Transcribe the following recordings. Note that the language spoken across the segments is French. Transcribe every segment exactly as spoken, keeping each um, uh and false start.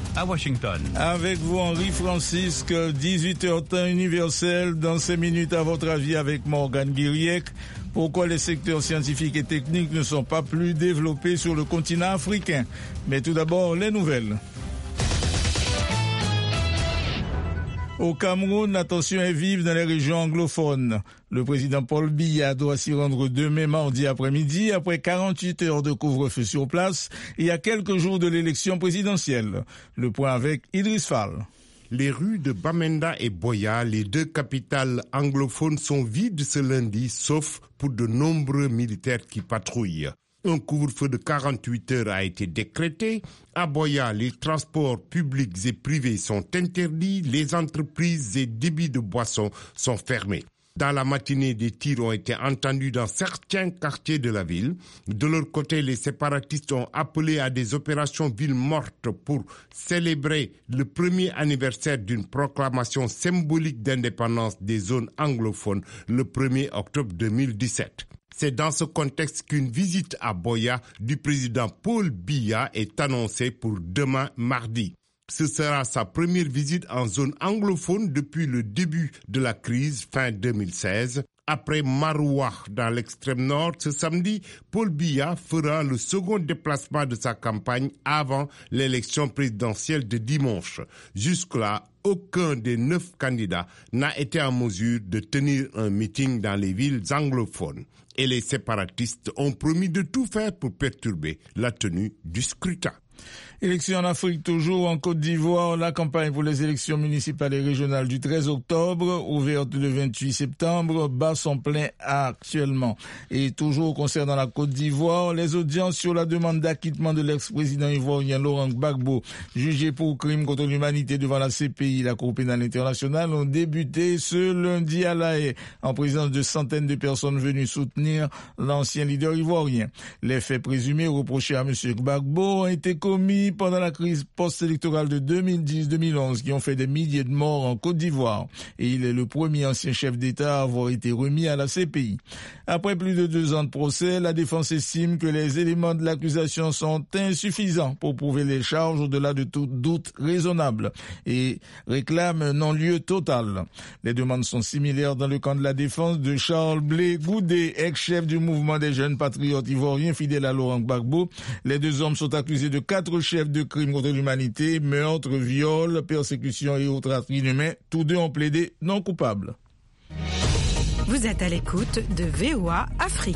à Washington. Avec vous, Henri Francisque, dix-huit heures temps universel, dans ces minutes à votre avis avec Morgane Guiriec. Pourquoi les secteurs scientifiques et techniques ne sont pas plus développés sur le continent africain? Mais tout d'abord, les nouvelles. Au Cameroun, la tension est vive dans les régions anglophones. Le président Paul Biya doit s'y rendre demain mardi après-midi après quarante-huit heures de couvre-feu sur place et à quelques jours de l'élection présidentielle. Le point avec Idriss Fall. Les rues de Bamenda et Boya, les deux capitales anglophones, sont vides ce lundi, sauf pour de nombreux militaires qui patrouillent. Un couvre-feu de quarante-huit heures a été décrété. À Boya, les transports publics et privés sont interdits. Les entreprises et débits de boissons sont fermés. Dans la matinée, des tirs ont été entendus dans certains quartiers de la ville. De leur côté, les séparatistes ont appelé à des opérations ville morte pour célébrer le premier anniversaire d'une proclamation symbolique d'indépendance des zones anglophones le premier octobre deux mille dix-sept. C'est dans ce contexte qu'une visite à Boya du président Paul Biya est annoncée pour demain mardi. Ce sera sa première visite en zone anglophone depuis le début de la crise fin deux mille seize. Après Maroua dans l'extrême nord, ce samedi, Paul Biya fera le second déplacement de sa campagne avant l'élection présidentielle de dimanche. Jusque-là, aucun des neuf candidats n'a été en mesure de tenir un meeting dans les villes anglophones. Et les séparatistes ont promis de tout faire pour perturber la tenue du scrutin. Élections en Afrique toujours, en Côte d'Ivoire, la campagne pour les élections municipales et régionales du treize octobre, ouverte le vingt-huit septembre, bat son plein actuellement. Et toujours concernant la Côte d'Ivoire, les audiences sur la demande d'acquittement de l'ex-président ivoirien Laurent Gbagbo, jugé pour crime contre l'humanité devant la C P I, la Cour pénale internationale, ont débuté ce lundi à La Haye, en présence de centaines de personnes venues soutenir l'ancien leader ivoirien. Les faits présumés reprochés à M. Gbagbo ont été commis pendant la crise post-électorale de deux mille dix deux mille onze qui ont fait des milliers de morts en Côte d'Ivoire. Et il est le premier ancien chef d'État à avoir été remis à la C P I. Après plus de deux ans de procès, la défense estime que les éléments de l'accusation sont insuffisants pour prouver les charges au-delà de tout doute raisonnable et réclame un non-lieu total. Les demandes sont similaires dans le camp de la défense de Charles Blé Goudé, ex-chef du mouvement des jeunes patriotes ivoiriens fidèles à Laurent Gbagbo. Les deux hommes sont accusés de quatre chefs de crimes contre l'humanité, meurtre, viol, persécution et autres actes inhumains. Tous deux ont plaidé non coupables. Vous êtes à l'écoute de V O A Afrique.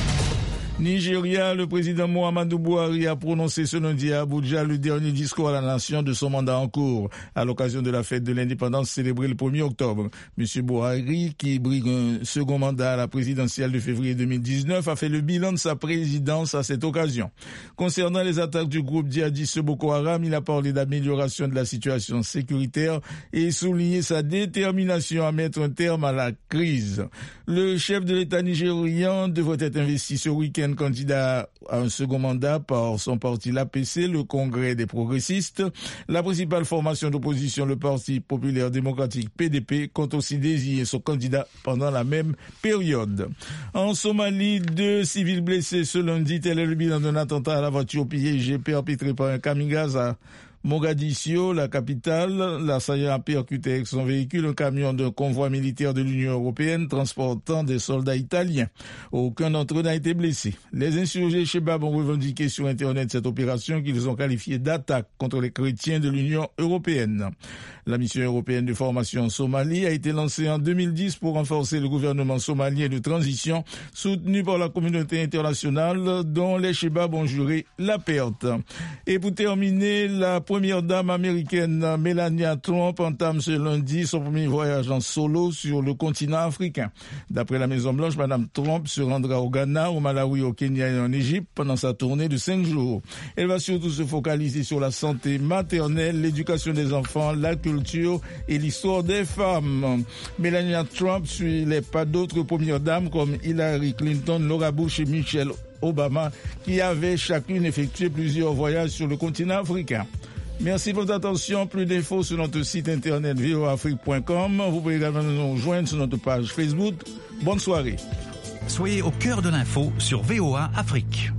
Nigeria, le président Muhammadu Buhari a prononcé ce lundi à Abuja le dernier discours à la nation de son mandat en cours, à l'occasion de la fête de l'indépendance célébrée le premier octobre. Monsieur Buhari, qui brigue un second mandat à la présidentielle de février deux mille dix-neuf, a fait le bilan de sa présidence à cette occasion. Concernant les attaques du groupe djihadiste Boko Haram, il a parlé d'amélioration de la situation sécuritaire et souligné sa détermination à mettre un terme à la crise. Le chef de l'État nigérian devrait être investi ce week-end candidat à un second mandat par son parti l'A P C, le Congrès des progressistes. La principale formation d'opposition, le Parti populaire démocratique P D P, compte aussi désigner son candidat pendant la même période. En Somalie, deux civils blessés ce lundi, tel est le bilan d'un attentat à la voiture piégée perpétré par un kamikaze à Mogadiscio, la capitale. L'assaillant a percuté avec son véhicule un camion d'un convoi militaire de l'Union européenne transportant des soldats italiens. Aucun d'entre eux n'a été blessé. Les insurgés Chebab ont revendiqué sur Internet cette opération qu'ils ont qualifiée d'attaque contre les chrétiens de l'Union européenne. La mission européenne de formation en Somalie a été lancée en deux mille dix pour renforcer le gouvernement somalien de transition soutenu par la communauté internationale dont les Chebab ont juré la perte. Et pour terminer, la première dame américaine Melania Trump entame ce lundi son premier voyage en solo sur le continent africain. D'après la Maison-Blanche, Madame Trump se rendra au Ghana, au Malawi, au Kenya et en Égypte pendant sa tournée de cinq jours. Elle va surtout se focaliser sur la santé maternelle, l'éducation des enfants, la culture et l'histoire des femmes. Melania Trump suit les pas d'autres premières dames comme Hillary Clinton, Laura Bush et Michelle Obama qui avaient chacune effectué plusieurs voyages sur le continent africain. Merci pour votre attention. Plus d'infos sur notre site internet v o a afrique point com. Vous pouvez également nous rejoindre sur notre page Facebook. Bonne soirée. Soyez au cœur de l'info sur V O A Afrique.